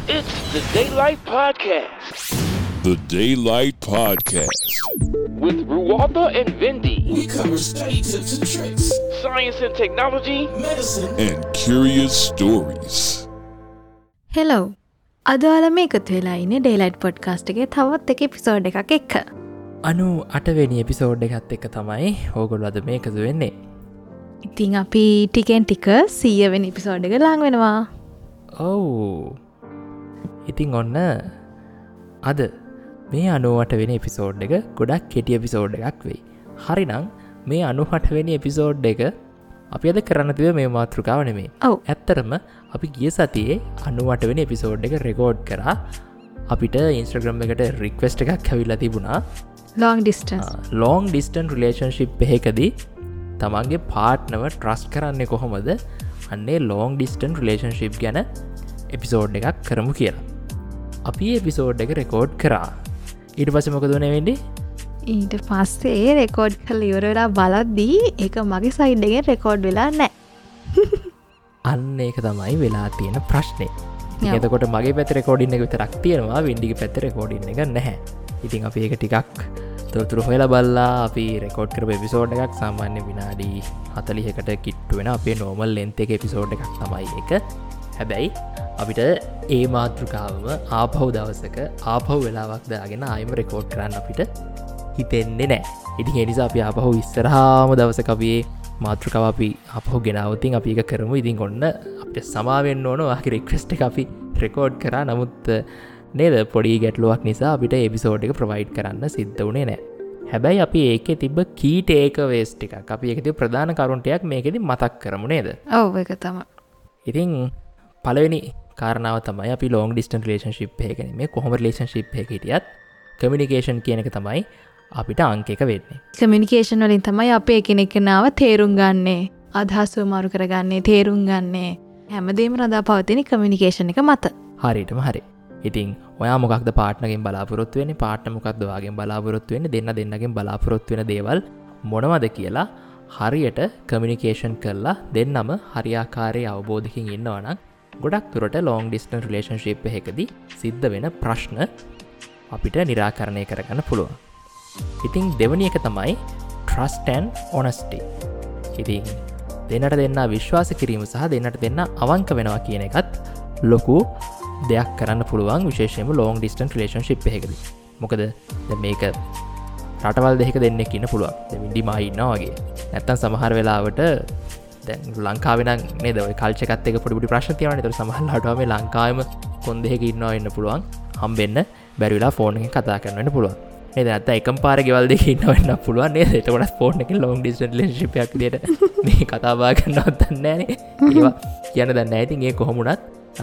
It's the Daylight Podcast. The Daylight Podcast. With Ruwalda and Vindy. We cover study tips and tricks, Science and technology. medicine, And curious stories. Hello අද ඔයාලා එකතු වෙලා ඉන්නේ daylight podcast එකේ තවත් එක episode එකක් එක්ක. 98වෙනි එපිසෝඩ් එකත් එක්ක තමයි ඕගොල්ලෝ අද මේකද වෙන්නේ. ඉතින් අපි ටිකෙන් ටික 100 වෙනි එපිසෝඩ් එක ලඟ වෙනවා. ඔව්. ඉතින් ඔන්න අද මේ 98 වෙනි එපිසෝඩ් එක ගොඩක් කෙටි එපිසෝඩ් එකක් වෙයි. හරිනම් මේ 98 වෙනි එපිසෝඩ් එක අපි අද කරන්න තිබේ මේ මාතෘකාව නෙමෙයි. ඔව්. ඇත්තටම අපි ගිය සතියේ 98 වෙනි එපිසෝඩ් එක රෙකෝඩ් කරා. අපිට Instagram එකට රික්වෙස්ට් එකක් ඇවිල්ලා තිබුණා. long distance. Long distance relationship එකකදී තමන්ගේ පාර්ට්නර්ව ට්‍රස්ට් කරන්නේ කොහොමද? අන්නේ ලොං ඩිස්ටන්ස් රිලේෂන්ෂිප් ගැන එපිසෝඩ් එකක් කරමු කියලා. අපි එපිසෝඩ් එක රෙකෝඩ් කරා. ඊට පස්සේ මොකද වුනේ වෙන්නේ? ඊට පස්සේ රෙකෝඩ් කරලා ඉවර වෙලා බලද්දී ඒක මගේ සයිඩ් එකෙන් රෙකෝඩ් වෙලා නැහැ. අන්න ඒක තමයි වෙලා තියෙන ප්‍රශ්නේ. ඉතින් ඔව්. එතකොට මගේ පැත්තේ රෙකෝඩින් එක විතරක් තියෙනවා, වින්ඩිගේ පැත්තේ රෙකෝඩින් එක නැහැ. ඉතින් අපි ඒක ටිකක් තොරතුරු හොයලා බලලා අපි රෙකෝඩ් කරපු එපිසෝඩ් එකක් සාමාන්‍ය විනාඩි 40කට කිට්ටු වෙන අපේ නෝමල් ලෙන්ත් එකේ එපිසෝඩ් එකක් තමයි ඒක. හැබැයි අපිට ඒ මාතෘකාවම ආපහු දවසක ආපහු වෙලාවක් දාගෙන ආයෙම රෙකෝඩ් කරන්න අපිට හිතෙන්නේ නැහැ. ඉතින් ඒ නිසා අපි ආපහු ඉස්සරහාම දවසක අපි මේ මාතෘකාව අපි ආපහු ගෙනාවොතින් අපි ඒක කරමු. ඉතින් ඔන්න අපිට සමා වෙන්න ඕන ඔයාගේ රික්වෙස්ට් එක අපි රෙකෝඩ් කරා. නමුත් නේද පොඩි ගැටලුවක් නිසා අපිට එපිසෝඩ් එක ප්‍රොවයිඩ් කරන්න සිද්ධ වුණේ නැහැ. හැබැයි අපි ඒකේ තිබ්බ කී ටේක් අවේස් ටිකක් අපි ඒකේ තිබ්බ ප්‍රධාන කරුණු ටිකක් මේකෙදි මතක් කරමු නේද? ඔව් ඒක තමයි. ඉතින් පළවෙනි කාරණාව තමයි අපි long distance relationship එකක නෙමෙයි කොහොම relationship එකක හිටියත් communication කියන එක තමයි අපිට අංක එක වෙන්නේ. කමියුනිකේෂන් වලින් තමයි අපි එකිනෙකනාව තේරුම් ගන්නේ, අදහස් වමාරු කරගන්නේ, තේරුම් ගන්නේ. හැමදේම රඳා පවතින කමියුනිකේෂන් එක මත. හරියටම හරි. ඉතින් ඔයා මොකක්ද පාර්ට්නර්ගෙන් බලාපොරොත්තු වෙන්නේ? පාර්ට්නර් මොකක්ද ඔයාගෙන් බලාපොරොත්තු වෙන්නේ? දෙන්නගෙන් බලාපොරොත්තු වෙන දේවල් මොනවද කියලා හරියට කමියුනිකේෂන් කරලා දෙන්නම හරියාකාරී අවබෝධයකින් ඉන්නවා නම් ගොඩක් දුරට long distance relationship එකකදී සිද්ධ වෙන ප්‍රශ්න අපිට निराකරණය කරගන්න පුළුවන්. ඉතින් දෙවැනි එක තමයි trust and honesty. ඉතින් දෙන්නට දෙන්න විශ්වාස කිරීම සහ දෙන්නට දෙන්න අවංක වෙනවා කියන එකත් ලොකු දෙයක් කරන්න පුළුවන්, විශේෂයෙන්ම long distance relationship එකකදී. මොකද දැන් මේක රටවල් දෙකක දෙන්නෙක් ඉන්න පුළුවන්. දැන් ඉන්දියාවේ ඉන්නවා වගේ. නැත්තම් සමහර වෙලාවට දැන් ලංකාවේ නම් නේද ඔය කල්චර් එකත් එක්ක පොඩි ප්‍රශ්න තියෙනවානේ. ඒතර සමහරවිට මේ ලංකාවේම කොන් දෙකක ඉන්නවා වෙන්න පුළුවන්. හම්බෙන්න බැරි වෙලා ෆෝන් එකෙන් කතා කරන්න වෙන්න පුළුවන්. නේද? නැත්නම් එකම පාර ගෙවල් දෙකේ ඉන්න වෙන්න පුළුවන් නේද? එතකොට ෆෝන් එකෙන් long distance relationship එකක් විදියට මේ කතා බහ කරනවත් දන්නේ නැහනේ. ඒවා කියන්න දන්නේ නැහැ. ඉතින් ඒ කොහොම වුණත්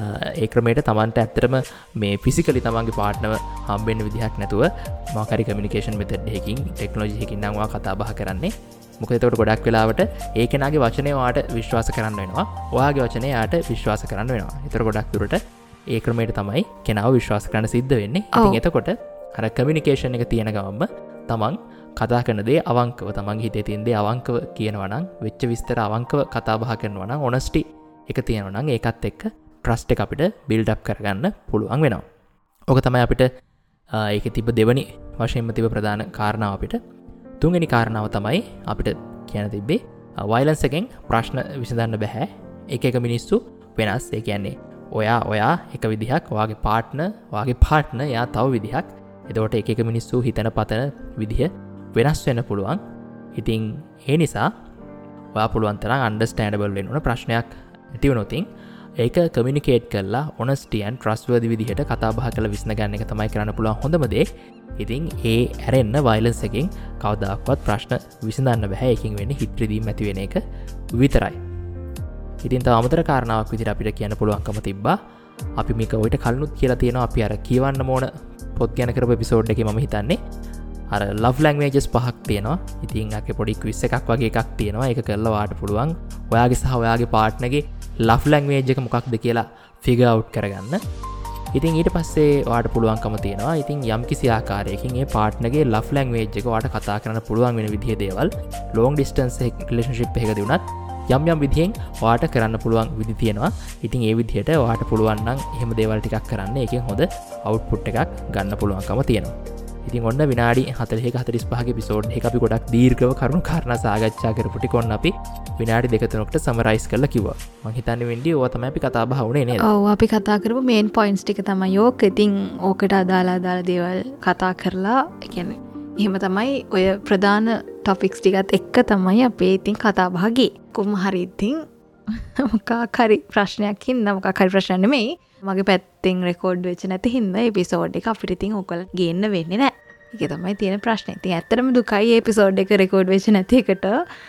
ඒ ක්‍රමයට තමන්ට ඇත්තටම මේ ෆිසිකලි තමන්ගේ පාර්ට්නර්ව හම්බෙන්න විදිහක් නැතුව මොකක් හරි කමියුනිකේෂන් මෙතඩ් එකකින් ටෙක්නොලොජි එකකින් නම් ඔයා කතා බහ කරන්නේ. මොකද එතකොට ගොඩක් වෙලාවට ඒ කෙනාගේ වචනේ ඔයාට විශ්වාස කරන්න වෙනවා. ඔයාගේ වචනේ යාට විශ්වාස කරන්න වෙනවා. ඒතර ගොඩක් දුරට ඒ ක්‍රමයට තමයි කෙනාව විශ්වාස කරන්න සිද්ධ වෙන්නේ. ඉතින් එතකොට අර කමියුනිකේෂන් එක තියෙන ගමන්ම තමන් කතා කරන දේ අවංකව තමන්ගේ හිතේ තියෙන දේ අවංකව කියනවා නම්, වෙච්ච විස්තර අවංකව කතා බහ කරනවා නම්, honesty එක තියෙනවා නම් ඒකත් එක්ක trust එක අපිට build up කරගන්න පුළුවන් වෙනවා. ඕක තමයි අපිට ඒකේ තිබ්බ දෙවනි වශයෙන්ම තිබ්බ ප්‍රධාන කාරණාව. අපිට තුන්වෙනි කාරණාව තමයි අපිට කියන්න තිබ්බේ violence එකෙන් ප්‍රශ්න විසඳන්න බෑ. එක මිනිස්සු වෙනස්. ඒ කියන්නේ ඔයා එක විදිහක්, ඔයාගේ පාර්ට්නර් එයා තව විදිහක්. එතකොට එක මිනිස්සු හිතන පතන විදිහ වෙනස් වෙන්න පුළුවන්. ඉතින් ඒ නිසා ඔයා පුළුවන් තරම් understandable වෙන්න ඕන. ප්‍රශ්නයක් ඇති වුණොත් ඒක කමියුනිකේට් කරලා honesty and trustworthy විදිහට කතා බහ කරලා විසඳගන්න එක තමයි කරන්න පුළුවන් හොඳම දේ. ඉතින් ඒ ඇරෙන්න violence එකෙන් කවදාකවත් ප්‍රශ්න විසඳන්න බෑ. ඒකෙන් වෙන්නේ හිත රිදීම් ඇති වෙන එක විතරයි. ඉතින් තව අමතර කාරණාවක් විදිහට අපිට කියන්න පුළුවන්කම තිබ්බා. අපි මේක ඔයිට කලිනුත් කියලා තියෙනවා. අපි අර කියවන්න ඕන පොත් ගැන කරපු එපිසෝඩ් එකේ මම හිතන්නේ අර love languages 5ක් තියෙනවා. ඉතින් අකේ පොඩි ක්විස් එකක් වගේ එකක් තියෙනවා. ඒක කරලා වාට පුළුවන් ඔයාගේ සහ ඔයාගේ පාර්ට්නර්ගේ love language එක මොකක්ද කියලා figure out කරගන්න. ඉතින් ඊට පස්සේ ඔයාට පුළුවන්කම තියෙනවා. ඉතින් යම් කිසි ආකාරයකින් ඒ පාර්ට්නර්ගේ love language එක ඔයාට කතා කරන්න පුළුවන් වෙන විදිහේ දේවල් long distance relationship එකකදී උනත් යම් යම් විදිහෙන් ඔයාට කරන්න පුළුවන් විදි තියෙනවා. ඉතින් ඒ විදිහට ඔයාට පුළුවන් නම් එහෙම දේවල් ටිකක් කරන්න. ඒකෙන් හොඳ අවුට්පුට් එකක් ගන්න පුළුවන්කම තියෙනවා. ඉතින් ඔන්න විනාඩි 40ක 45ක එපිසෝඩ් එක අපි ගොඩක් දීර්ඝව කරුණු කාරණා සාකච්ඡා කරපු ටික ඔන්න අපි විනාඩි 2-3කට සමරයිස් කරලා කිව්වා. මම හිතන්නේ වෙන්නේ ඕවා තමයි අපි කතා බහ වුණේ නේද? ඔව් අපි කතා කරපු මේන් පොයින්ට්ස් ටික තමයි ඕක. ඉතින් ඕකට අදාළ දේවල් කතා කරලා ඒ කියන්නේ එහෙම තමයි ඔය ප්‍රධාන ටොපික්ස් ටිකත් එක්ක තමයි අපේ ඉතින් කතා බහ ගියේ. කොහොම හරි ඉතින් මොකක් හරි ප්‍රශ්නයක් හින්දා මොකක් හරි ප්‍රශ්න නෙමෙයි. මගේ පැත්තෙන් රෙකෝඩ් වෙච්ච නැති හින්දා එපිසෝඩ් එක අපිට ඉතින් ඔයගොල්ලෝ ගේන්න වෙන්නේ නැහැ. ඒක තමයි තියෙන ප්‍රශ්නේ. ඉතින් ඇත්තටම දුකයි එපිසෝඩ් එක රෙකෝඩ් වෙච්ච නැති එකට.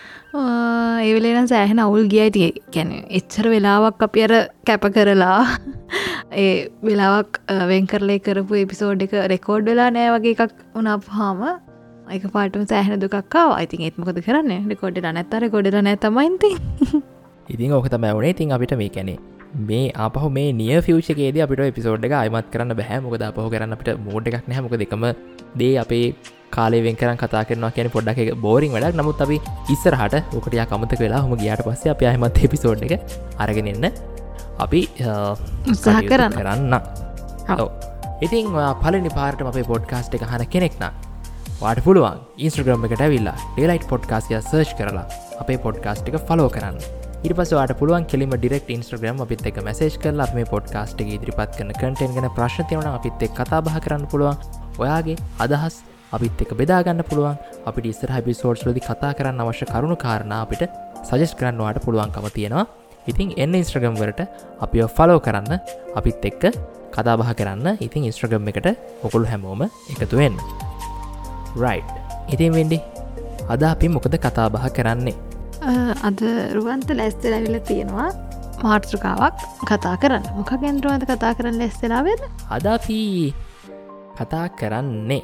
ඒ වෙලේ නම් සෑහෙන අවුල් ගියා. ඉතින් ඒ කියන්නේ එච්චර වෙලාවක් අපි අර කැප කරලා ඒ වෙලාවක් වෙන් කරලා කරපු එපිසෝඩ් එක රෙකෝඩ් වෙලා නැහැ වගේ එකක් වුණාම ඒක පාටම සෑහෙන දුකක් ආවා. ඉතින් ඒත් මොකද කරන්නේ? රෙකෝඩ් වෙලා නැත්නම් රෙකෝඩ් වෙලා නැහැ තමයි ඉතින්. ඉතින් ඕක තමයි වුණේ. ඉතින් අපිට මේ කියන්නේ මේ ආපහු මේ නියර් ෆියුචර් එකේදී අපිට එපිසෝඩ් එක ආයෙමත් කරන්න බෑ. මොකද ආපහු කරන්න අපිට මූඩ් එකක් නැහැ. මොකද එකම දේ අපේ කාලේ වෙන් කරන් කතා කරනවා කියන්නේ පොඩ්ඩක් ඒක බෝරින් වැඩක්. නමුත් අපි ඉස්සරහට ඔකට යා කමතක වෙලා ඔහම ගියාට පස්සේ අපි ආයෙමත් එපිසෝඩ් එක අරගෙන එන්න අපි උත්සාහ කරන්න. ඔව්. ඉතින් ඔයා පළවෙනි පාරටම අපේ පොඩ්කාස්ට් එක අහන කෙනෙක් නම් ඔයාට පුළුවන් Instagram එකට ඇවිල්ලා Daylight Podcast එක සර්ච් කරලා අපේ පොඩ්කාස්ට් එක ෆලෝ කරන්න. ඊට පස්සේ ඔයාට පුළුවන් කෙලින්ම ඩිරෙක්ට් Instagram අපිත් එක්ක මැසේජ් කරලා අපි මේ පොඩ්කාස්ට් එකේ ඉදිරිපත් කරන කන්ටෙන්ට් ගැන ප්‍රශ්න තියෙනවා නම් අපිත් එක්ක කතා බහ කරන්න පුළුවන්. ඔයාගේ අදහස් අපිත් එක්ක බෙදා ගන්න පුළුවන්. අපිට ඉස්සරහ එපිසෝඩ්ස් වලදී කතා කරන්න අවශ්‍ය කරුණු කාරණා අපිට සජෙස්ට් කරන්න ඔයාට පුළුවන්කම තියෙනවා. ඉතින් එන්න Instagram වලට අපිව ෆලෝ කරන්න, අපිත් එක්ක කතා බහ කරන්න. ඉතින් Instagram එකට ඔයගොල්ලෝ හැමෝම එකතු වෙන්න. right. ඉතින් වෙන්නේ අද අපි මොකද කතා බහ කරන්නේ? අද රුවන්ත ලැස්තිලා ඇවිල්ලා තියෙනවා මාතෘකාවක් කතා කරන්න. මොකක් ගැන රුවන්ත කතා කරන්න ලැස්තිලා වෙද? අද අපි කතා කරන්නේ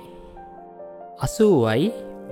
80යි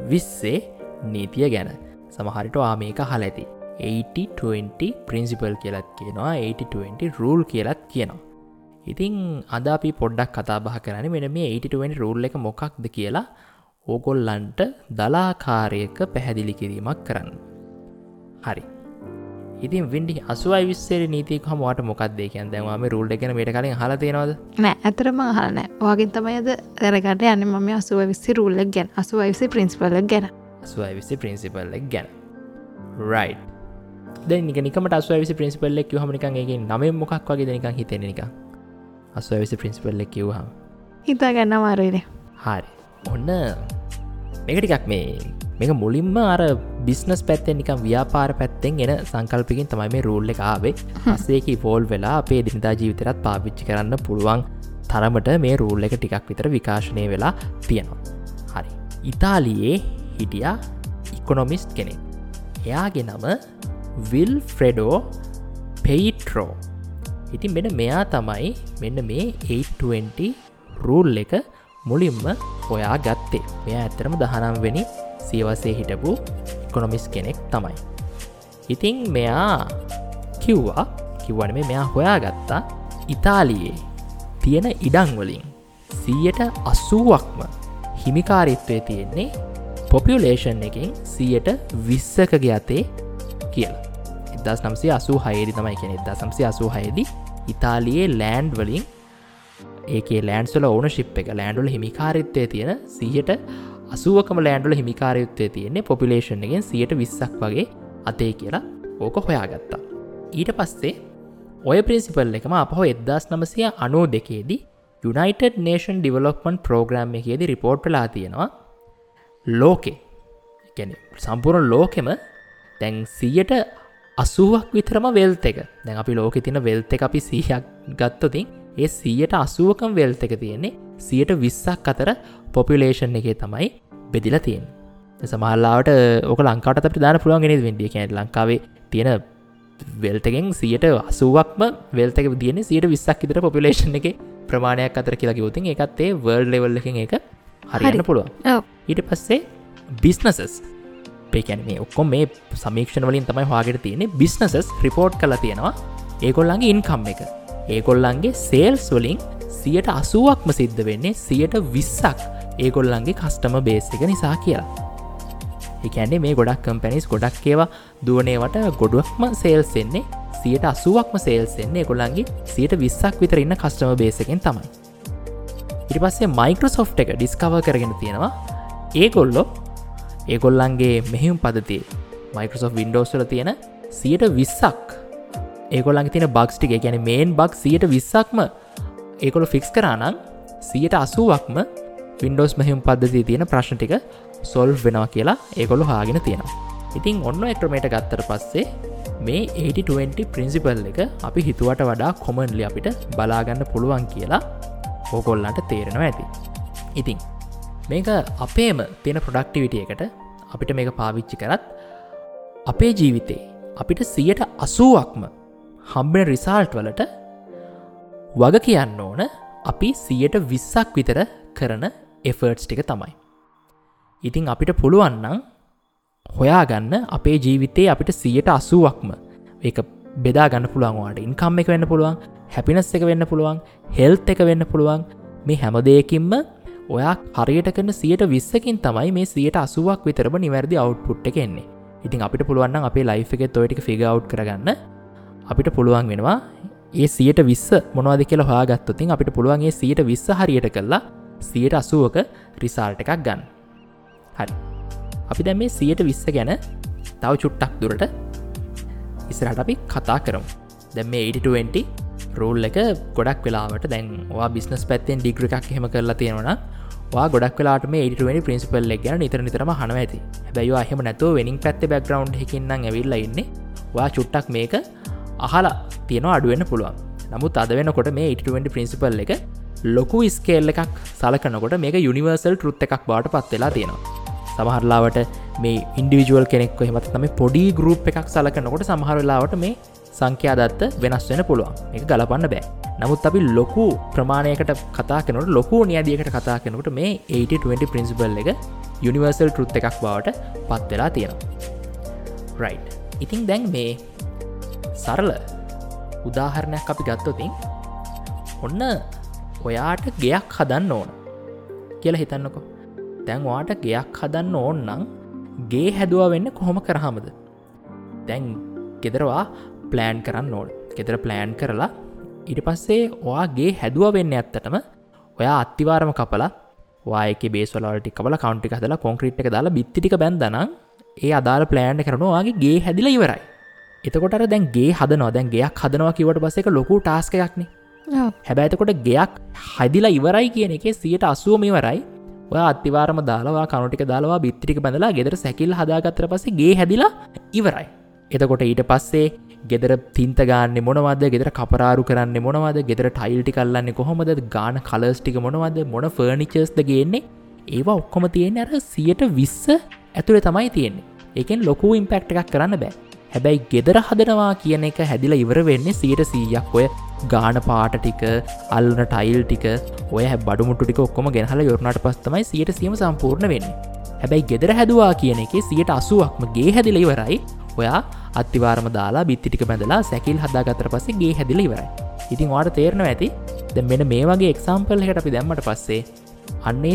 20 නීතිය ගැන. සමහරට ඔයා මේක අහලා ඇති. 80-20 principle කියලාත් කියනවා, 80-20 rule කියලාත් කියනවා. ඉතින් අද අපි පොඩ්ඩක් කතා බහ කරන්නේ මෙන්න මේ 80-20 rule එක මොකක්ද කියලා ඕගොල්ලන්ට දලාකාරයක පැහැදිලි කිරීමක් කරන්න. හරි. ඉතින් වින්ඩි 80යි 20 නීතිය කොහොම ඔයාට මොකක්ද ඒ කියන්නේ? දැන් ඔයා මේ රූල් එක ගැන මීට කලින් අහලා තියෙනවද? නෑ, ඇත්තටම අහලා නෑ. ඔයාගෙන් තමයි අද දැනගන්න යන්නේ මම මේ 80යි 20 රූල් එක ගැන. 80යි 20 ප්‍රින්සිපල් එක ගැන. 80යි 20 ප්‍රින්සිපල් එක ගැන. right. දැන් නිකමට 80යි 20 ප්‍රින්සිපල් එක කිව්වම නිකන් ඒකේ නමෙන් මොකක් වගේද නිකන් හිතෙන්නේ නිකන්. 80යි 20 ප්‍රින්සිපල් එක කිව්වහම හිතා ගන්න අමාරුයිනේ. හරි. ඔන්න මේක ටිකක් මේක මුලින්ම අර බිස්නස් පැත්තෙන් නිකන් ව්‍යාපාර පැත්තෙන් එන සංකල්පකින් තමයි මේ රූල් එක ආවේ. පස්සේ ඒක ඉවෝල්ව් වෙලා අපේ එදිනදා ජීවිතේටත් පාවිච්චි කරන්න පුළුවන් තරමට මේ රූල් එක ටිකක් විතර විකාශනය වෙලා තියෙනවා. හරි. ඉතාලියේ හිටියා ඉකොනොමිස්ට් කෙනෙක්. එයාගේ නම විල්ෆ්‍රෙඩෝ පෙයිට්‍රෝ. ඉතින් මෙන්න මෙයා තමයි මෙන්න මේ 820 රූල් එක මුලින්ම හොයා ගත්තේ. මෙයා ඇත්තටම 19 වෙනි සියවසේ හිටපු ඉකොනොමිස් කෙනෙක් තමයි. ඉතින් මෙයා කිව්වනේ මෙයා හොයාගත්තා ඉතාලියේ තියෙන ඉඩම් වලින් 80%ක්ම හිමිකාරීත්වයේ තියෙන්නේ පොපියුලේෂන් එකෙන් 20%ක යතේ කියලා. 1986 දී තමයි කියන්නේ 1986 දී ඉතාලියේ ලෑන්ඩ් වලින් ඒකේ ලෑන්ඩ්ස් වල ඕනර්ෂිප් එක ලෑන්ඩ් වල හිමිකාරීත්වයේ තියෙන 80%කම ලෑන්ඩ් වල හිමිකාරීත්වයේ තියෙන්නේ පොපියුලේෂන් එකෙන් 20%ක් වගේ අතේ කියලා ඕක හොයාගත්තා. ඊට පස්සේ ඔය ප්‍රින්සිපල් එකම අපහු 1992 දී United Nation Development Program එකේදී රිපෝට් වෙලා තියෙනවා ලෝකේ කියන්නේ සම්පූර්ණ ලෝකෙම දැන් 80%ක් විතරම වෙල්ත් එක. දැන් අපි ලෝකේ තියෙන වෙල්ත් එක අපි 100ක් ගත්තොත් ඒ 80%කම වෙල්ත් එක තියෙන්නේ 20%ක් අතර පොපියුලේෂන් එකේ තමයි බෙදිලා තියෙන්නේ. සමහරවිට ඕක ලංකාවටත් අපිට දාන්න පුළුවන් නේද වෙන්නේ. කියන්නේ ලංකාවේ තියෙන වෙල්ත් එකෙන් 80%ක්ම වෙල්ත් එක තියෙන්නේ 20%ක් විතර පොපියුලේෂන් එකේ ප්‍රමාණයක් අතර කියලා කිව්වොත් ඒකත් ඒ වර්ල්ඩ් ලෙවල් එකෙන් ඒක හරියන්න පුළුවන්. ඊට පස්සේ බිස්නසස් ඒ කියන්නේ මේ ඔක්කොම මේ සමීක්ෂණ වලින් තමයි හොයාගෙන තියෙන්නේ. බිස්නසස් රිපෝට් කරලා තියෙනවා ඒගොල්ලන්ගේ ඉන්කම් එක. ඒගොල්ලන්ගේ සේල්ස් වලින් 80%ක්ම සිද්ධ වෙන්නේ 20%ක් ඒගොල්ලන්ගේ කස්ටමර් බේස් එක නිසා කියලා. එකන්නේ මේ ගොඩක් කම්පැනිස් ගොඩක් ඒවා දුවනේවට ගොඩුවක්ම සේල්ස් එන්නේ 80%ක්ම සේල්ස් එන්නේ ඒගොල්ලන්ගේ 20% විතර ඉන්න කස්ටමර් බේස් එකෙන් තමයි. ඊට පස්සේ Microsoft එක ඩිස්කවර් කරගෙන තියෙනවා ඒගොල්ලන්ගේ මෙහෙයුම් පද්ධතියේ Microsoft Windows වල තියෙන 20%ක් ඒගොල්ලන්ගේ තියෙන බග්ස් ටික, ඒ කියන්නේ මේන් බග් 20%ක්ම ඒගොල්ලෝ ෆික්ස් කරා නම් 80%ක්ම Windows මෙහෙයුම් පද්ධතියේ තියෙන ප්‍රශ්න ටික සොල්ව් වෙනවා කියලා ඒගොල්ලෝ හොයාගෙන තියෙනවා. ඉතින් ඔන්න ඒ ක්‍රමයට ගත්තට පස්සේ මේ 80-20 ප්‍රින්සිපල් එක අපි හිතුවට වඩා කොමන්ලි අපිට බලා ගන්න පුළුවන් කියලා ඕගොල්ලන්ට තේරෙනවා ඇති. ඉතින් මේක අපේම තියෙන ප්‍රොඩක්ටිවිටි එකට අපිට මේක පාවිච්චි කරත් අපේ ජීවිතේ අපිට 80%ක්ම හම්බෙන රිසල්ට් වලට වග කියන්න ඕන අපි 20%ක් විතර කරන එෆර්ට්ස් ටික තමයි. ඉතින් අපිට පුළුවන් නම් හොයාගන්න අපේ ජීවිතේ අපිට 80%ක්ම ඒක බෙදා ගන්න පුළුවන්. වාට ඉන්කම් එක වෙන්න පුළුවන්, හැපිනස් එක වෙන්න පුළුවන්, හෙල්ත් එක වෙන්න පුළුවන්. මේ හැම දෙයකින්ම ඔයා හරියට කරන 120කින් තමයි මේ 80%ක් විතරම නිවැරදි අවුට්පුට් එක එන්නේ. ඉතින් අපිට පුළුවන් නම් අපේ ලයිෆ් එකෙත් ඔය ටික ෆිගර් අවුට් කරගන්න අපිට පුළුවන් වෙනවා. ඒ 120 මොනවද කියලා හොයාගත්තොත් අපිට පුළුවන් ඒ 120 හරියට කරලා 80%ක රිසල්ට් එකක් ගන්න. හරි. අපි දැන් මේ 120 ගැන තව චුට්ටක් දුරට ඉස්සරහට අපි කතා කරමු. දැන් මේ 80-20 රූල් එක ගොඩක් වෙලාවට දැන් ඔයා බිස්නස් පැත්තෙන් ඩිග්‍රී එකක් එහෙම කරලා තියෙනවා නම් ඔයා ගොඩක් වෙලාවට මේ 80-20 ප්‍රින්සිපල් එක ගැන නිතරම අහනවා ඇති. හැබැයි ඔයා එහෙම නැතුව වෙනින් පැත්තේ බෑග්ග්‍රවුන්ඩ් එකකින් නම් ඇවිල්ලා ඉන්නේ. ඔයා චුට්ටක් මේක අහලා තියෙනවා අඩු වෙන්න පුළුවන්. නමුත් අද වෙනකොට මේ 80-20 ප්‍රින්සිපල් එක ලොකු ස්කේල් එකක් සලකනකොට මේක යුනිවර්සල් ට්‍රුත් එකක් බවට පත් වෙලා තියෙනවා. සමහර වෙලාවට මේ ඉන්ඩිවිජුවල් කෙනෙක්ව එහෙම නැත්නම් මේ පොඩි ගෲප් එකක් සලකනකොට සමහර වෙලාවට මේ සංඛ්‍යා දත්ත වෙනස් වෙන්න පුළුවන්. මේක ගලපන්න බෑ. නමුත් අපි ලොකු ප්‍රමාණයකට කතා කරනකොට ලොකු නියදියකට කතා කරනකොට මේ 80-20 ප්‍රින්සිපල් එක යුනිවර්සල් ට්‍රුත් එකක් බවට පත් වෙලා තියෙනවා. රයිට්. ඉතින් දැන් මේ සරල උදාහරණයක් අපි ගත්තොත් ඔන්න ඔයාට ගෙයක් හදන්න ඕන කියලා හිතන්නකෝ. දැන් ඔයාට ගෙයක් හදන්න ඕන නම් ගේ හැදුවා වෙන්නේ කොහොම කරාමද? දැන් ගෙදරවා ප්ලෑන් කරන්න ඕන. ගෙදර ප්ලෑන් කරලා ඊට පස්සේ ඔයා ගේ හැදුවා වෙන්නේ ඇත්තටම ඔයා අත්තිවාරම කපලා ඔයා ඒකේ බේස් වල ටික කපලා කවුන්ට් එක හදලා කොන්ක්‍රීට් එක දාලා බිත්ති ටික බැන්දා නම් ඒ අදාළ ප්ලෑන් එක කරනවා ඔයාගේ ගේ හැදිලා ඉවරයි. එතකොට අර දැන් ගේ හදනවා. දැන් ගෙයක් හදනවා කිව්වට පස්සේ ඒක ලොකු ටාස්ක් එකක් නේ. හැබැයි එතකොට ගෙයක් හැදිලා ඉවරයි කියන එකේ 80%ම ඉවරයි. ඔයා අත්තිවාරම දාලා ඔයා කණු ටික දාලා ඔයා බිත්ති ටික බඳලා ගෙදර සැකිල්ල හදාගත්තට පස්සේ ගේ හැදිලා ඉවරයි. එතකොට ඊට පස්සේ ගෙදර තින්ත ගාන්නේ මොනවද? ගෙදර කපරාරු කරන්නේ මොනවද? ගෙදර ටයිල් ටික අල්ලන්නේ කොහොමද? ගාන කලර්ස් ටික මොනවද? මොන ෆර්නිචර්ස්ද ගේන්නේ? ඒවා ඔක්කොම තියෙන්නේ අර 120 ඇතුලේ තමයි තියෙන්නේ. ඒකෙන් ලොකු ඉම්පැක්ට් එකක් කරන්න බෑ. හැබැයි ගෙදර හදනවා කියන එක හැදිලා ඉවර වෙන්නේ 100%ක්. ඔය ගාන පාට ටික, අල්ලන ටයිල් ටික, ඔය බඩුමුට්ටු ටික ඔක්කොම ගෙනහලා යොරනාට පස්සේ තමයි 100%ම සම්පූර්ණ වෙන්නේ. හැබැයි ගෙදර හැදුවා කියන එකේ 80%ක්ම ගේ හැදිලා ඉවරයි. ඔයා අත්තිවාරම දාලා බිත්ති ටික බැඳලා සැකිල් හදාගත්තට පස්සේ ගේ හැදිලා ඉවරයි. ඉතින් ඔයාලට තේරෙනවා ඇති. දැන් මෙන්න මේ වගේ එක්සැම්පල් එකකට අපි දැම්මට පස්සේ අන්නේ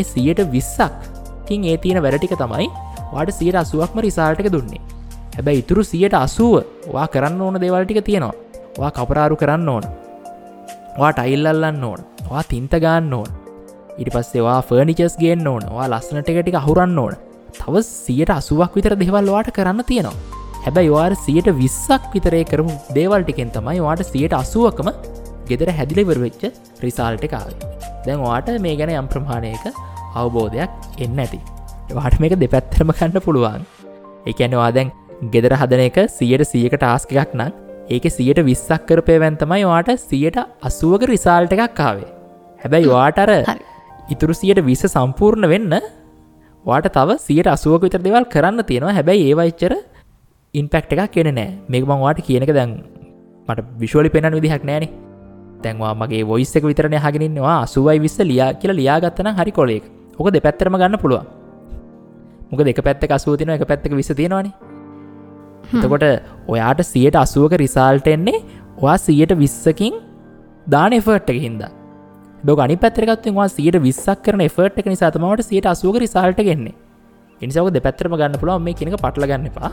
120කින් ඒ තියෙන වැඩ ටික තමයි ඔයාලට 80%ක්ම රිසල්ට් එක දුන්නේ. හැබැයි ඉතුරු 80% ඔයා කරන්න ඕන දේවල් ටික තියෙනවා. ඔයා කපරාරු කරන්න ඕන. ඔයා ටයිල් අල්ලන්න ඕන. ඔයා තින්ත ගන්න ඕන. ඊට පස්සේ ඔයා ෆර්නිචර්ස් ගේන්න ඕන. ඔයා ලස්සන ටික අහුරන්න ඕන. තව 80%ක් විතර දේවල් ඔයාට කරන්න තියෙනවා. හැබැයි ඔයාට 120ක් විතරේ කරපු දේවල් ටිකෙන් තමයි ඔයාට 80%කම ගෙදර හැදිලා ඉවර වෙච්ච රිසල්ට් එක ආවේ. දැන් ඔයාට මේ ගැන යම් ප්‍රමාණයක අවබෝධයක් එන්න ඇති. ඔයාට මේක දෙපැත්තටම ගන්න පුළුවන්. ඒ කියන්නේ ඔයා දැන් ගෙදර හදන එක 100%ක ටාස්ක් එකක් නම් ඒකේ 120ක් කරපේවෙන් තමයි ඔයාට 80%ක රිසල්ට් එකක් ආවේ. හැබැයි ඔයාට අර ඉතුරු 120 සම්පූර්ණ වෙන්න ඔයාට තව 80%ක විතර දේවල් කරන්න තියෙනවා. හැබැයි ඒවා එච්චර ඉම්පැක්ට් එකක් එන්නේ නැහැ. මේක මම ඔයාට කියන එක දැන් මට විෂුවලි පෙන්වන්න විදිහක් නැහැනේ. දැන් ඔයා මගේ වොයිස් එක විතරනේ අහගෙන ඉන්නේ. ඔයා 80/20 ලියා කියලා ලියාගත්තා නම් හරි කොලේක. ඔක දෙපැත්තටම ගන්න පුළුවන්. මොකද එක පැත්තක 80 තියෙනවා, එක පැත්තක 20 තියෙනවානේ. එතකොට ඔයාට 80%ක රිසල්ට් එන්නේ ඔයා 120කින් දාන එෆර්ට් එකකින් හින්දා. ඒක අනිත් පැත්තට ගත්තොත් ඔයා 120ක් කරන එෆර්ට් එක නිසා තමයි ඔයාට 80%ක රිසල්ට් එක එන්නේ. එනිසාක දෙපැත්තරම ගන්න පුළුවන් මේ කියනක පටල ගන්න එපා.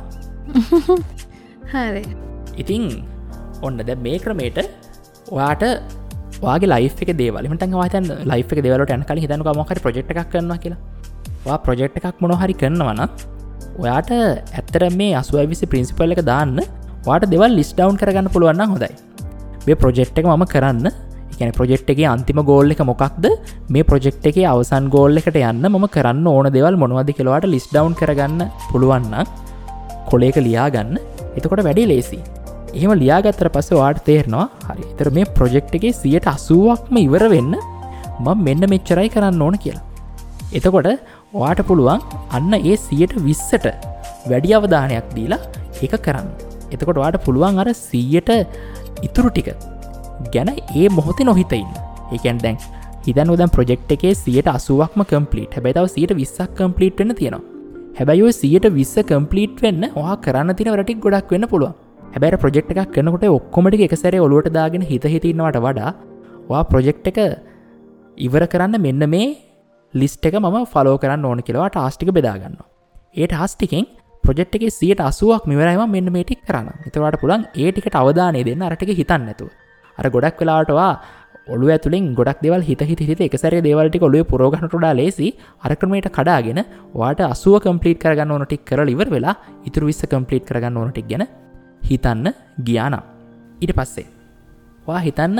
හරි. ඉතින් ඔන්න දැන් මේ ක්‍රමයට ඔයාට ඔයාගේ ලයිෆ් එක දේවල් එහෙම නැත්නම් ඔයා හිතන්න ලයිෆ් එක දේවල් වලට යන කලින් හිතන්නකෝ මොකක් හරි ප්‍රොජෙක්ට් එකක් කරනවා කියලා. ඔයා ප්‍රොජෙක්ට් එකක් මොනවා හරි කරනවා නම් ඔයාට ඇත්තට මේ 80/20 ප්‍රින්සිපල් එක දාන්න ඔයාට දේවල් ලිස්ට් ඩවුන් කරගන්න පුළුවන් නම් හොඳයි. මේ ප්‍රොජෙක්ට් එක මම කරන්න, ඒ කියන්නේ ප්‍රොජෙක්ට් එකේ අන්තිම ගෝල් එක මොකක්ද? මේ ප්‍රොජෙක්ට් එකේ අවසන් ගෝල් එකට යන්න මම කරන්න ඕන දේවල් මොනවද කියලා ඔයාට ලිස්ට් ඩවුන් කරගන්න පුළුවන් නම් කොලේක ලියා ගන්න. එතකොට වැඩි ලේසි. එහෙම ලියාගත්තට පස්සේ ඔයාට තේරෙනවා හරි. ඒතර මේ ප්‍රොජෙක්ට් එකේ 80%ක්ම ඉවර වෙන්න මම මෙන්න මෙච්චරයි කරන්න ඕන කියලා. එතකොට ඔයාට පුළුවන් අන්න ඒ 120ට වැඩි අවධානයක් දීලා ඒක කරන්න. එතකොට ඔයාට පුළුවන් අර 100ට ඉතුරු ටික ගැන ඒ මොහොතේ නොහිත ඉන්න. ඒ කියන්නේ දැන් හිතන්නකෝ දැන් ප්‍රොජෙක්ට් එකේ 180%ක්ම කම්ප්ලීට්. හැබැයි තව 120ක් කම්ප්ලීට් වෙන්න තියෙනවා. හැබැයි ඔය 120 කම්ප්ලීට් වෙන්න ඔයා කරන්න තියෙන වැඩ ටික ගොඩක් වෙන්න පුළුවන්. හැබැයි ප්‍රොජෙක්ට් එකක් කරනකොට ඔක්කොම ටික එක සැරේ ඔලුවට දාගෙන හිත ඉන්නවට වඩා ඔයා ප්‍රොජෙක්ට් එක ඉවර කරන්න මෙන්න මේ ලිස්ට් එක මම ෆලෝ කරන්න ඕන කියලා ටාස්ක් ටික බෙදා ගන්නවා. ඒ ටාස්ක් ටිකෙන් ප්‍රොජෙක්ට් එකේ 80%ක් ඉවරයි මම මෙන්න මේ ටික කරන්න. ඒතරට පුළුවන් ඒ ටිකට අවධානය දෙන්න අර ටික හිතන්න නැතුව. අර ගොඩක් වෙලාවට ඔයා ඔළුව ඇතුලෙන් ගොඩක් දේවල් හිත එක සැරේ දේවල් ටික ඔළුවේ පුරව ගන්නට වඩා ලේසි අර ක්‍රමයට කඩාගෙන ඔයාට 80 කම්ප්ලීට් කරගන්න ඕන ටික කරලා ඉවර වෙලා ඉතුරු 20 කම්ප්ලීට් කරගන්න ඕන ටික ගැන හිතන්න ගියා නම් ඊට පස්සේ ඔයා හිතන්න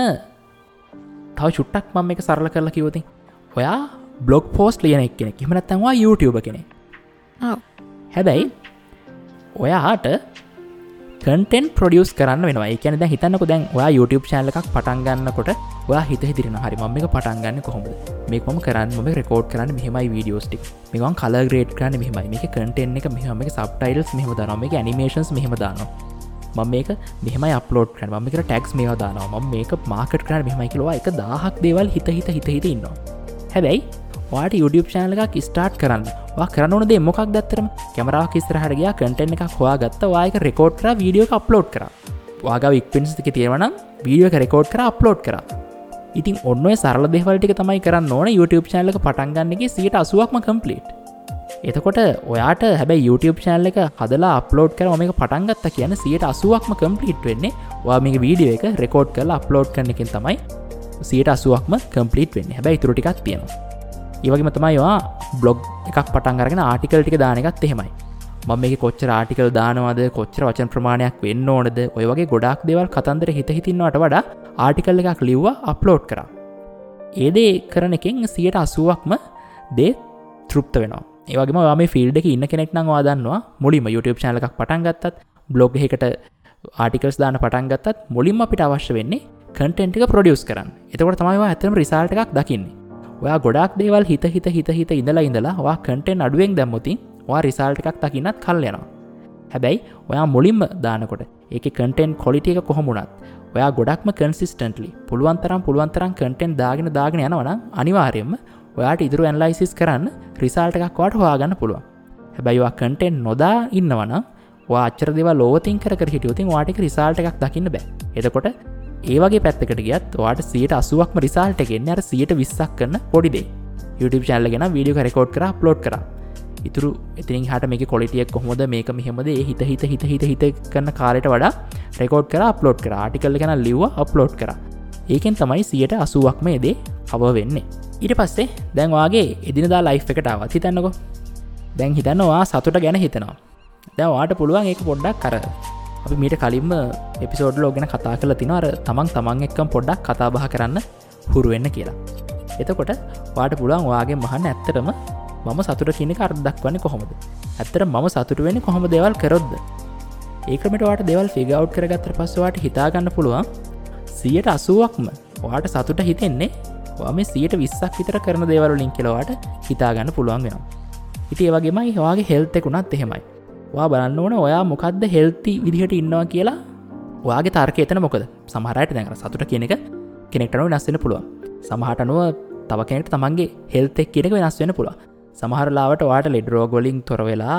තව චුට්ටක් මම මේක සරල කරලා කිව්වොත් ඔයා බ්ලොග් පෝස්ට් ලියන එක්කෙනෙක්. එහෙම නැත්නම් ඔයා YouTuber කෙනෙක්. ඔව්. හැබැයි ඔයාට කන්ටෙන්ට් ප්‍රොඩියුස් කරන්න වෙනවා. ඒ කියන්නේ දැන් හිතන්නකෝ දැන් ඔයා YouTube channel එකක් පටන් ගන්නකොට ඔයා හිතෙනවා හරි මම මේක පටන් ගන්න කොහොමද? මේක මම කරන්නේ මම රෙකෝඩ් කරන්නේ මෙහෙමයි වීඩියෝස් ටික. මේක මම කලර් ග්‍රේඩ් කරන්නේ මෙහෙමයි. මේකේ කන්ටෙන්ට් එක මෙහෙම මේකේ සබ්ටයිටල්ස් මෙහෙම දානවා. මේකේ ඇනිමේෂන්ස් මෙහෙම දානවා. මම මේක මෙහෙමයි අප්ලෝඩ් කරනවා. මම මේකට ටැග්ස් මේවා දානවා. මම මේක මාකට් කරන්නේ මෙහෙමයි කියලා ඔයා 1000ක් දේවල් හිත ඉන්නවා. හැබැයි ඔයාට YouTube channel එකක් ස්ටාර්ට් කරන්න ඔයා කරන්න ඕන දේ මොකක්ද ඇත්තටම? කැමරාවක් ඉස්සරහට ගියා කන්ටෙන්ට් එකක් හොයාගත්තා. ඔයා ඒක රෙකෝඩ් කරා වීඩියෝ එක අප්ලෝඩ් කරා. ඔයාගේ ඉක්විප්මන්ට්ස් ටික තියෙනවා නම් වීඩියෝ එක රෙකෝඩ් කරා අප්ලෝඩ් කරා. ඉතින් ඔන්න ඔය සරල දේවල් ටික තමයි කරන්න ඕනේ YouTube channel එක පටන් ගන්න එකේ 80%ක්ම කම්ප්ලීට්. එතකොට ඔයාට හැබැයි YouTube channel එක හදලා අප්ලෝඩ් කරලා මේක පටන් ගත්තා කියන්නේ 80%ක්ම කම්ප්ලීට් වෙන්නේ ඔයා මේක වීඩියෝ එක රෙකෝඩ් කරලා අප්ලෝඩ් කරන එකෙන් තමයි 80%ක්ම කම්ප්ලීට් වෙන්නේ. හැබැයි ඊටු ටිකක් තියෙනවා. ඒ වගේම තමයි ඔයා බ්ලොග් එකක් පටන් අරගෙන ආටිකල් ටික දාන එකත් එහෙමයි. මම මේකේ කොච්චර ආටිකල් දානවද, කොච්චර වචන ප්‍රමාණයක් වෙන්න ඕනද, ඔය වගේ ගොඩාක් දේවල් කතන්දර හිත ඉන්නවට වඩා ආටිකල් එකක් ලිව්වා අප්ලෝඩ් කරා. ඒ දේ කරන එකෙන් 80%ක්ම දේ තෘප්ත වෙනවා. ඒ වගේම ඔයා මේ ෆීල්ඩ් එකේ ඉන්න කෙනෙක් නම් ඔයා දන්නවා මුලින්ම YouTube channel එකක් පටන් ගත්තත්, බ්ලොග් එකකට ආටිකල්ස් දාන්න පටන් ගත්තත් මුලින්ම අපිට අවශ්‍ය වෙන්නේ කන්ටෙන්ට් එක ප්‍රොඩියුස් කරන්න. එතකොට තමයි ඔයා ඇත්තටම රිසල්ට් එකක් දකින්නේ. ඔයා ගොඩක් දේවල් හිත ඉඳලා ඔයා කන්ටෙන්ට් අඩුවෙන් දැම්මොත් ඔයා රිසල්ට් එකක් දකින්නත් කල් යනවා. හැබැයි ඔයා මුලින්ම දානකොට ඒකේ කන්ටෙන්ට් ක්වොලිටි එක කොහොම වුණත් ඔයා ගොඩක්ම කන්සිස්ටන්ට්ලි පුළුවන් තරම් කන්ටෙන්ට් දාගෙන යනවා නම් අනිවාර්යයෙන්ම ඔයාට ඉදිරි ඇනලයිසිස් කරන්න රිසල්ට් එකක් ඔයාට හොයාගන්න පුළුවන්. හැබැයි ඔයා කන්ටෙන්ට් නොදා ඉන්නවා නම් ඔයා අච්චර දේවල් ඕවර්තින්ක් කර හිටියොත් ඔයාට ඒක රිසල්ට් එකක් දකින්න බෑ. එතකොට ඒ වගේ පැත්තකට ගියත් ඔයාට 80%ක්ම රිසල්ට් එක එන්නේ අර 120ක් කරන පොඩි දෙයක්. YouTube channel එක ගෙන වීඩියෝ එක රෙකෝඩ් කරලා අප්ලෝඩ් කරා. ඉතුරු එතනින් එහාට මේකේ ක්වොලිටි එක කොහොමද මේක මෙහෙමද ඒ හිත කරන කාර්යයට වඩා රෙකෝඩ් කරලා අප්ලෝඩ් කරා. ආටිකල් එක නම් ලිව්වා අප්ලෝඩ් කරා. ඒකෙන් තමයි 80%ක්ම ඒ දේ කවර් වෙන්නේ. ඊට පස්සේ දැන් ඔයාගේ එදිනදා ලයිෆ් එකට ආවත් හිතන්නකෝ. දැන් හිතන්න ඔයා සතුට ගැන හිතනවා. දැන් ඔයාට පුළුවන් ඒක පොඩ්ඩක් අර අපි මීට කලින්ම එපිසෝඩ් වල ගැන කතා කරලා තිනවා අර තමන් එක්කම පොඩ්ඩක් කතා බහ කරන්න හුරු වෙන්න කියලා. එතකොට ඔයාට පුළුවන් ඔයාගෙන් මහන්න ඇත්තටම මම සතුට කියන එක අර්ථ දක්වන්නේ කොහොමද? ඇත්තටම මම සතුට වෙන්නේ කොහොම දේවල් කරොත්ද? ඒ ක්‍රමයට ඔයාට දේවල් ෆිගර් අවුට් කරගත්තට පස්සේ ඔයාට හිතා ගන්න පුළුවන් 80%ක්ම ඔයාට සතුට හිතෙන්නේ ඔයා මේ 120ක් විතර කරන දේවල් වලින් කියලා ඔයාට හිතා ගන්න පුළුවන් වෙනවා. ඉතින් ඒ වගේමයි ඔයාගේ හෙල්ත් එක උනත් එහෙමයි. ඔයා බලන්න ඕන ඔයා මොකද්ද හෙල්ති විදිහට ඉන්නවා කියලා ඔයාගේ තර්කය එතන මොකද? සමහර අයට දැන් අර සතුට කියන එක කෙනෙක්ට අනුව වෙනස් වෙන්න පුළුවන්. සමහරට අනුව තව කෙනෙක්ට තමන්ගේ හෙල්ත් එක කියන එක වෙනස් වෙන්න පුළුවන්. සමහර ලාවට ඔයාට ලෙඩ රෝග වලින් තොර වෙලා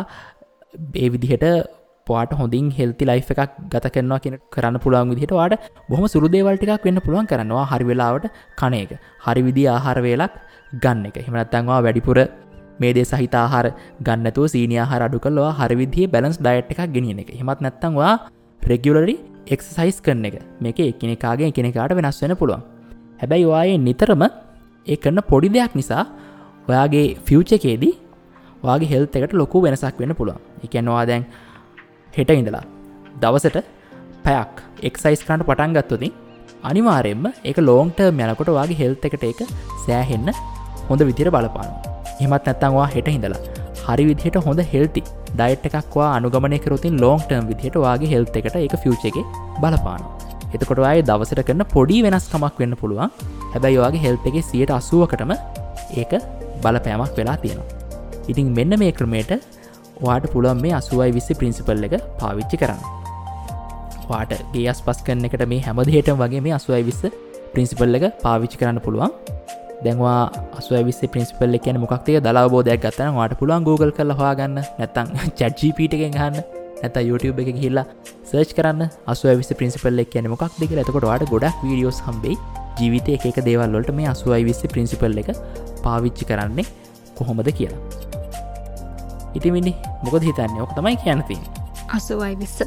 ඒ විදිහට ඔයාට හොඳින් හෙල්ති ලයිෆ් එකක් ගත කරනවා කියන කරන්න පුළුවන් විදිහට ඔයාට බොහොම සුළු දේවල් ටිකක් වෙන්න පුළුවන් කරන්න. ඔයා හරි වෙලාවට කණ එක, හරි විදිහේ ආහාර වේලක් ගන්න එක. එහෙම නැත්නම් ඔයා වැඩිපුර මේ දේ සහිත ආහාර ගන්නතුව සීනි ආහාර අඩු කරලා හරි විදිහේ බැලන්ස් ඩයට් එකක් ගෙනියන එක. එහෙමත් නැත්නම් ඔයා රෙගියුලරි එක්සර්සයිස් කරන එක. මේක එකිනෙකාගෙන් එකිනෙකාට වෙනස් වෙන්න පුළුවන්. හැබැයි ඔයාගේ නිතරම ඒ කරන පොඩි දෙයක් නිසා ඔයාගේ ෆියුචර් එකේදී ඔයාගේ හෙල්ත් එකට ලොකු වෙනසක් වෙන්න පුළුවන්. ඒ කියන්නේ ඔයා දැන් හෙට ඉඳලා දවසට පැයක් එක්සර්සයිස් කරන්න පටන් ගත්තොත් අනිවාර්යයෙන්ම ඒක ලොන්ග් ටර්ම් යනකොට ඔයාගේ හෙල්ත් එකට ඒක සෑහෙන්න හොඳ විදිහට බලපානවා. එහෙමත් නැත්නම් ඔයා හෙට ඉඳලා හරි විදිහට හොඳ හෙල්ති ඩයට් එකක් ඔයා අනුගමනය කරොත් ලොන්ග් ටර්ම් විදිහට ඔයාගේ හෙල්ත් එකට ඒක ෆියුචර් එකේ බලපානවා. එතකොට ඔයාගේ දවසට කරන පොඩි වෙනස්කමක් වෙන්න පුළුවන්. හැබැයි ඔයාගේ හෙල්ත් එකේ 80%කටම ඒක බලපෑමක් වෙලා තියෙනවා. ඉතින් මෙන්න මේ ක්‍රමයට ඔයාට පුළුවන් මේ 80/20 ප්‍රින්සිපල් එක පාවිච්චි කරන්න. ඔයාට ගේ අස්පස් කරන එකට මේ හැම දෙයකටම වගේ මේ 80/20 ප්‍රින්සිපල් එක පාවිච්චි කරන්න පුළුවන්. දැන් ඔයා 80/20 ප්‍රින්සිපල් එක කියන්නේ මොකක්ද කියලා දල අවබෝධයක් ගත්තා නම් ඔයාට පුළුවන් Google කරලා හොයාගන්න. නැත්නම් ChatGPT එකෙන් අහන්න. නැත්නම් YouTube එකේ ගිහිල්ලා සර්ච් කරන්න 80/20 ප්‍රින්සිපල් එක කියන්නේ මොකක්ද කියලා. එතකොට ඔයාට ගොඩක් වීඩියෝස් හම්බෙයි. ජීවිතයේ එක එක දේවල් වලට මේ 80/20 ප්‍රින්සිපල් එක පාවිච්චි කරන්නේ කොහොමද කියලා. ඉතින් මිනි මොකද හිතන්නේ? ඔක තමයි කියන්න තියෙන්නේ. 80/20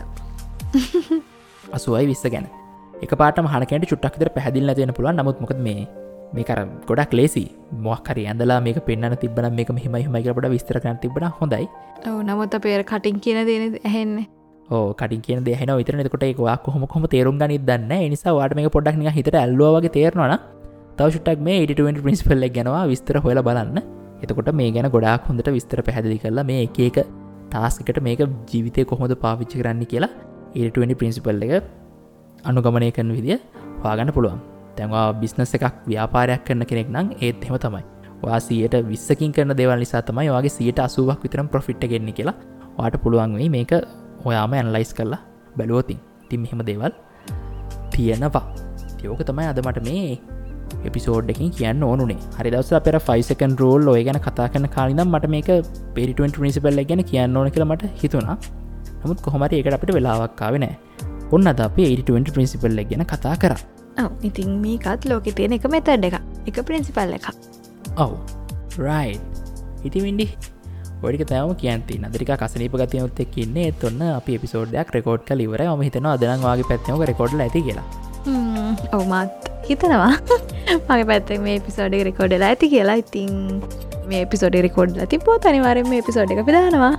80/20 ගැන. එකපාරටම අහන කෙනෙක්ට චුට්ටක් විතර පැහැදිලි නැති වෙන්න පුළුවන්. නමුත් මොකද මේක අර ගොඩක් ලේසි. මොකක් හරි ඇඳලා මේක පෙන්වන්න තිබ්බනම් මේක මෙහෙමයි කියලා පොඩ්ඩක් විස්තර කරන්න තිබ්බනම් හොඳයි. ඔව් නමුත් අපේ කටින් කියන දේ ඇහෙන්නේ. ඔව් කටින් කියන දේ ඇහෙනවා විතරනේ. එතකොට ඒක ඔයා කොහොම තේරුම් ගනිද්ද දන්නේ නැහැ. ඒ නිසා ඔයාට මේක පොඩ්ඩක් නිකන් හිතට ඇල්ලුවා වගේ තේරෙනවා නම් තව චුට්ටක් මේ 80/20 ප්‍රින්සිපල් එක ගැන විස්තර හොයලා බලන්න. එතකොට මේ ගැන ගොඩාක් හොඳට විස්තර පැහැදිලි කරලා මේ එක එක ටාස්ක් එකට මේක ජීවිතේ කොහොමද පාවිච්චි කරන්න කියලා 80/20 ප්‍රින්සිපල් එක අනුගමනය කරන විදිය හොයාගන්න පුළුවන්. දැන් ඔයා බිස්නස් එකක් ව්‍යාපාරයක් කරන කෙනෙක් නම් ඒත් එහෙම තමයි. ඔයා 120කින් කරන දේවල් නිසා තමයි ඔයාගේ 80%ක් විතරම ප්‍රොෆිට් එක එන්නේ කියලා ඔයාට පුළුවන් වෙයි මේක ඔයාම ඇනලයිස් කරලා බැලුවොත්. ඉතින් මෙහෙම දේවල් තියෙනවා. ඒක තමයි අද මට මේ එපිසෝඩ් එකකින් කියන්න ඕනුනේ. හරි දවසට අපේ 5 second rule ඔය ගැන කතා කරන කාලේ ඉඳන් මට මේක 80/20 principle එක ගැන කියන්න ඕන කියලා මට හිතුණා. නමුත් කොහොම හරි ඒකට අපිට වෙලාවක් ආවේ නැහැ. ඔන්න අද අපි 80/20 principle එක ගැන කතා කරා. ඔව් ඉතින් මේකත් ලෝකේ තියෙන එක මෙතඩ් එකක්. එක ප්‍රින්සිපල් එකක්. ඔව් රයිට්. ඉතින් මින්ඩි ඔය ටික තමයි කියන්න තියෙන්නේ. අද ටිකක් අසනීප ගතියොත් එක්ක ඉන්නේ. ඒත් ඔන්න අපි එපිසෝඩ් එකක් රෙකෝඩ් කරලා ඉවරයි. මම හිතනවා අද නම් ඔයාගේ පැත්තෙන් ඔක රෙකෝඩ්ලා ඇති කියලා. ඔව් මාත් හිතනවා මගේ පැත්තෙන් මේ එපිසෝඩ් එක රෙකෝඩ් වෙලා ඇති කියලා. ඉතින් මේ එපිසෝඩ් එක රෙකෝඩ් වෙලා තිබ්බොත් අනිවාර්යෙන් මේ එපිසෝඩ් එක අපි දානවා.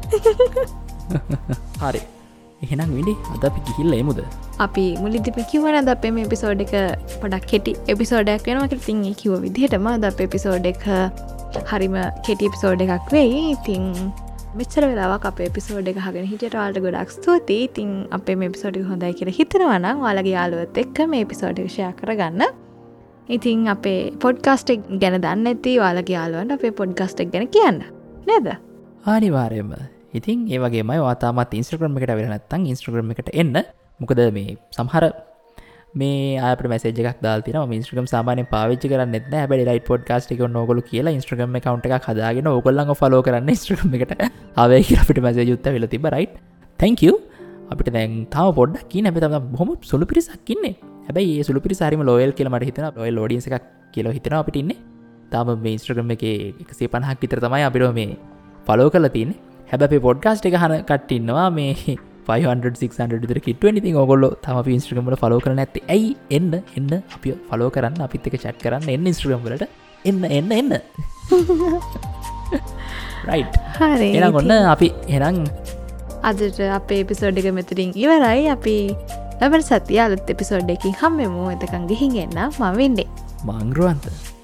හරි. එහෙනම් මින්ඩි අද අපි ගිහිල්ලා එමුද? අපි මුලින්ම කිව්වනද අපේ මේ එපිසෝඩ් එක පොඩක් කෙටි එපිසෝඩ් එකක් වෙනවා කියලා. ඉතින් ඒ කිව්ව විදිහටම අද අපේ එපිසෝඩ් එක හරිම කෙටි එපිසෝඩ් එකක් වෙයි. ඉතින් මෙච්චර වෙලාවක් අපේ එපිසෝඩ් එක අහගෙන හිටියට ඔයාලට ගොඩක් ස්තුතියි. ඉතින් අපේ මේ එපිසෝඩ් එක හොඳයි කියලා හිතනවා නම් ඔයාලගේ යාළුවොත් එක්ක මේ එපිසෝඩ් එක ෂෙයා කරගන්න. ඉතින් අපේ පොඩ්කාස්ට් එක ගැන දන්නේ නැති ඔයාලගේ යාළුවන්ට අපේ පොඩ්කාස්ට් එක ගැන කියන්න. නේද? අනිවාර්යයෙන්ම. ඉතින් ඒ වගේමයි ඔයා තාමත් Instagram එකට ඇවිල්ලා නැත්නම් Instagram එකට එන්න. මොකද මේ සමහර මේ අපිට මැසේජ් එකක් දාලා තියෙනවා. මම Instagram සාමාන්‍යයෙන් පාවිච්චි කරන්නේ නැහැ. හැබැයි Daylight podcast එක ඔන්න ඕගොල්ලෝ කියලා Instagram account එකක් හදාගෙන ඕගොල්ලන්ව follow කරන්න Instagram එකට ආවේ කියලා අපිට මැසේජ් උත් ඇවිල්ලා තිබ්බා. right thank you. අපිට දැන් තාම පොඩ්ඩක් ඉන්නේ. අපි තාම බොහොම සුළු පිරිසක් ඉන්නේ. හැබැයි මේ සුළු පිරිස හරිම loyal කියලා මට හිතෙනවා. loyal audience එකක් කියලා හිතෙනවා අපිට ඉන්නේ. තාම මේ Instagram එකේ 150ක් විතර තමයි අපිට මේ follow කරලා තියෙන්නේ. හැබැයි අපේ podcast එක අහන කට්ටිය ඉන්නවා මේ 500 600 විතර කිට්ටුවෙන්. ඉතින් ඕගොල්ලෝ තාම අපි Instagram වල follow කරලා නැත්තේ ඇයි? එන්න අපි follow කරන්න, අපිත් එක්ක chat කරන්න එන්න Instagram වලට. එන්න right හරි. එහෙනම් ඔන්න අපි එහෙනම් අදට අපේ එපිසෝඩ් එක මෙතනින් ඉවරයි. අපි ලබන සතියේ අලුත් එපිසෝඩ් එකකින් හම්බෙමු. එතකන් ගිහින් එන්න. මම වෙන්නේ මං රුවන්ත.